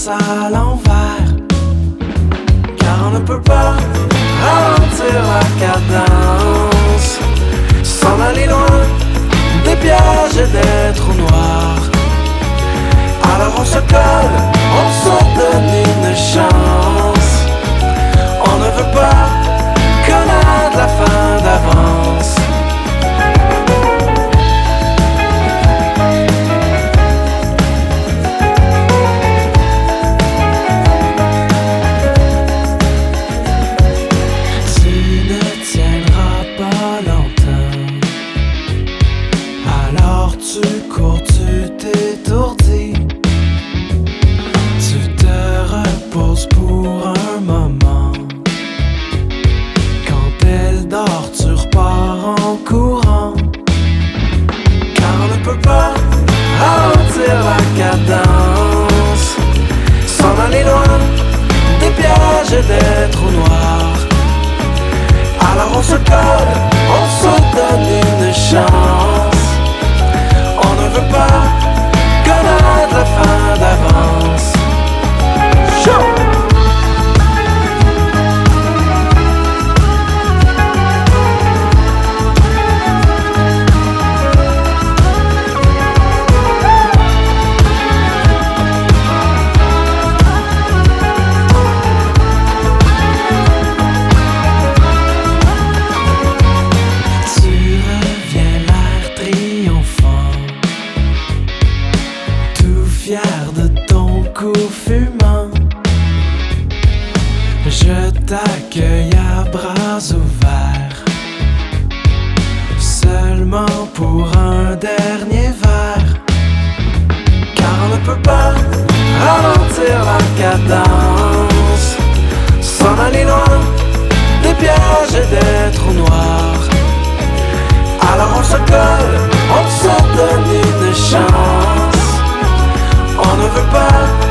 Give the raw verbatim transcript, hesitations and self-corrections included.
danse à l'envers, car on ne peut pas ralentir la cadence, s'en aller loin des pièges et des trous noirs. Alors on se colle, on se donne une chance. On ne veut pas connaître la fin d'avance. Tu ne tiendras pas longtemps, alors tu cours, tu t'étourdis. Tu te reposes pour un moment. Quand elle dort, tu repars en courant, car on ne peut pas ralentir la cadence, s'en aller loin des pièges et des trous noirs. Alors on se colle, on se donne une chance. On ne veut pas connaître la fin d'avance. Show! Fier de ton cou fumant, je t'accueille à bras ouverts, seulement pour un dernier verre, car on ne peut pas ralentir la cadence, s'en aller loin des pièges et des trous noirs. Alors on se colle, on se donne une chance. On ne veut pas